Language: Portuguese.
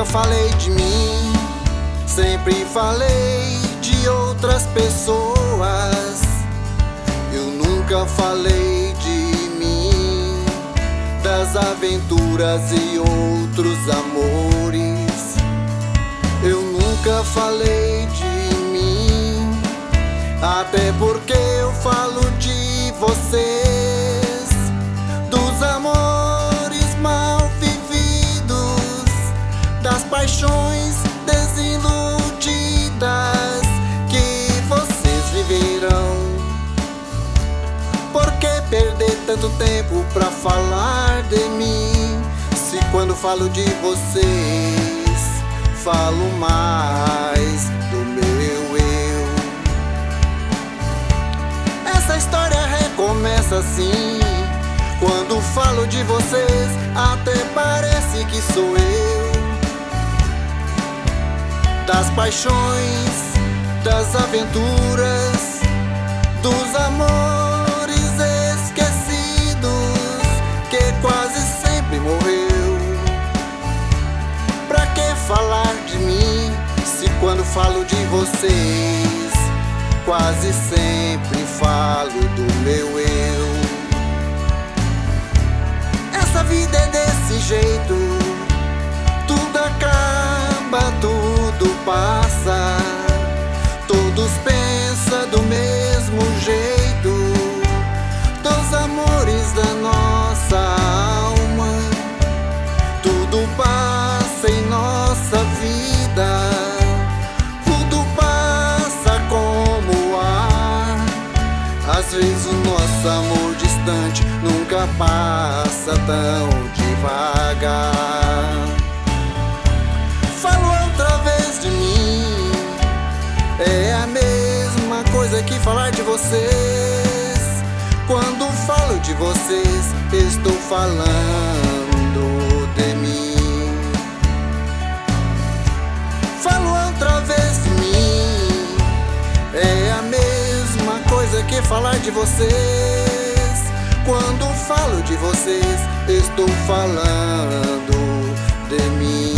falei de mim, sempre falei de outras pessoas. Eu nunca falei de mim, das aventuras e outros amores. Eu nunca falei de mim, até porque eu falo de vocês, dos amores mal vividos, das paixões desiludidas que vocês viverão. Por que perder tanto tempo pra falar de mim, se quando falo de vocês, falo mais do meu eu? Essa história recomeça assim, quando falo de vocês, até parece que sou eu. Das paixões, das aventuras, dos amores esquecidos, que quase sempre morreu. Pra que falar de mim, se quando falo de vocês, quase sempre falo do meu eu? Essa vida é desse jeito, tudo acaba, tudo passa, todos pensam do mesmo jeito, dos amores da nossa alma. Tudo passa em nossa vida, tudo passa como o ar. Às vezes o nosso amor distante nunca passa tão devagar. Falo outra vez de mim, é a mesma coisa que falar de vocês. Quando falo de vocês, estou falando de mim. Falo outra vez de mim, é a mesma coisa que falar de vocês. Quando falo de vocês, estou falando de mim.